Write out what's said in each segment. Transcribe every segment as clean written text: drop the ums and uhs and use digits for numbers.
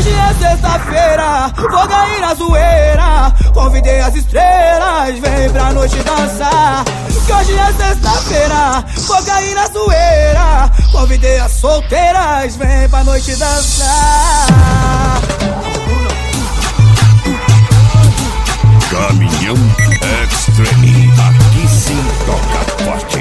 Hoje é sexta-feira, vou cair na zoeira. Convidei as estrelas, vem pra noite dançar. Que hoje é sexta-feira, vou cair na zoeira. Convidei as solteiras, vem pra noite dançar. Caminhão Extreme, aqui sim toca forte.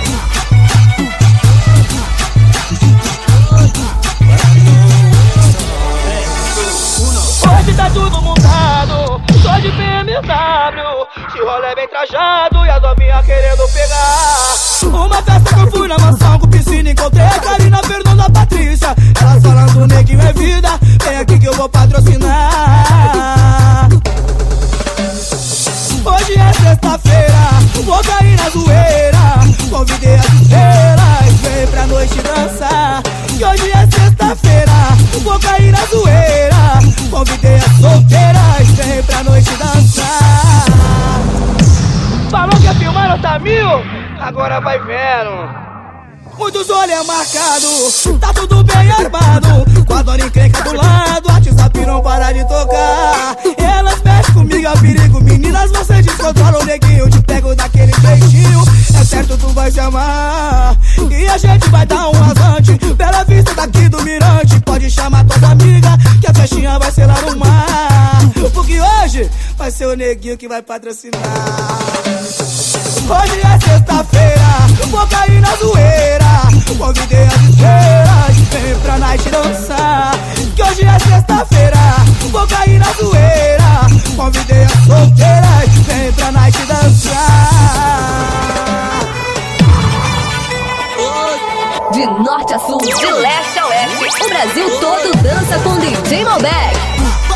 Hoje tá tudo montado, só de BMW. De rolê bem trajado e as novinhas querendo pegar. Uma festa que eu fui na mansão com piscina, encontrei a Karina, Fernanda, a Patrícia. Elas falando, neguinho é vida, vem aqui que eu vou patrocinar. Hoje é sexta-feira, vou cair na zoeira. Convidei as estrelas, vem pra noite dançar. Que hoje é sexta-feira, vou cair na zoeira. Convidei as solteiras, vem pra noite dançar. Falou que ia filmar nota 1000, agora vai vendo. Muitos olhos marcados, tá tudo bem armado. Com a dona encrenca do lado, a WhatsApp não para de tocar. Elas mexem comigo, é perigo. Meninas, você descontrola o neguinho. Eu te pego daquele jeitinho, é certo, tu vai se amar. E a gente vai dar um rasante, Bela Vista daqui do Mirante. Pode chamar tuas amigas, que a festinha vai ser lá no mar. Porque hoje vai ser o neguinho que vai patrocinar. Hoje é sexta-feira, vou cair na zoeira. Convidei as estrelas, vem pra night dançar. Que hoje é sexta-feira, vou cair na zoeira. Convidei as solteiras, vem pra night dançar. De norte a sul, de leste a oeste, o Brasil todo dança com DJ Malbec.